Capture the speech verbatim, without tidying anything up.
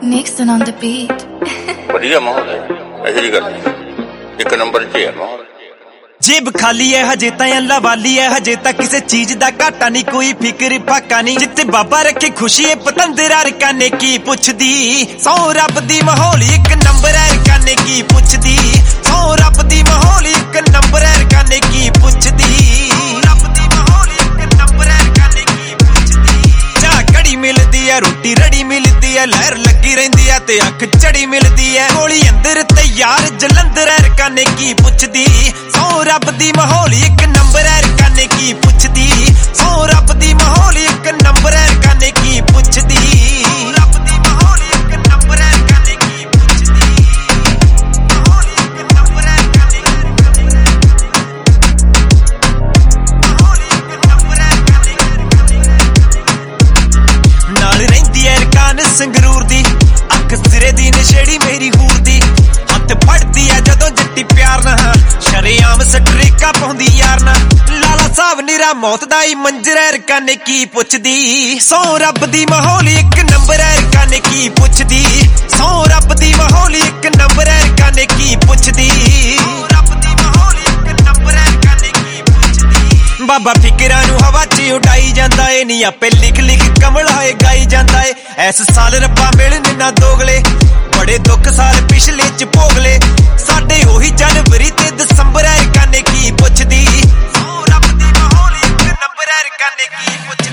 Nixon on the beat. बढ़िया माहौल है, ऐसी जी गल एक नंबर च है माहौल। जेब खाली है हजे तां अल्लाह वाली है, हजे तक किसी चीज दा घाटा नहीं, कोई फिक्र फाका नहीं। जिथे बाबा रखे खुशी है पतंदरा रकाने की पुछदी, सौ रब दी माहौल एक नंबर है रकाने की पुछदी, सौ रब दी माहौल एक नंबर है रकाने की पुछदी, रब दी माहौल एक नंबर है रकाने की पुछदी। चाह कड़ी मिलदी है, रोटी रड़ी मिलदी है, लहर लगी रहिंदी है ते अख चढ़ी मिलदी है, गोली अंदर तैयार जलंधर है रकाने की पुछदी, सौ रब दी माहौल एक नंबर है रकाने की पुछदी, सौ रब दी माहौल एक नंबर है रकाने की पुछदी, रब दी माहौल एक नंबर है रकाने की पुछदी, माहौल एक नंबर है रकाने की माहौल एक नंबर है रकाने नाल रहिंदी है रकान संगरूर दी, अख सिरे दी नशेड़ी मेरी हूर दी, हथ फड़दी है जदों जट्टी प्यार ना, शरेआम सटरेका पाउंदी यार ना, लाला साहब निरा मौत दा ही मंजर है रकाने की पुछदी, सौ रब दी माहौल एक नंबर है रकाने की पुछदी, सौ रब दी माहौल एक नंबर है रकाने की पुछदी, रब दी माहौल एक नंबर है रकाने की पुछदी। बाबा फिकरां नूं हवा च उड़ाई जांदा ए, नी आपे लिख लिख कमल होए गाई जांदा ए, ऐस साल रब्बा मिलने ना दोगले, बड़े दुख साल पिछले च भोगले, साडे ओही जनवरी ते दसंबर है रकाने की पुछदी, सौ रब दी माहौल एक नंबर है रकाने की पुछदी।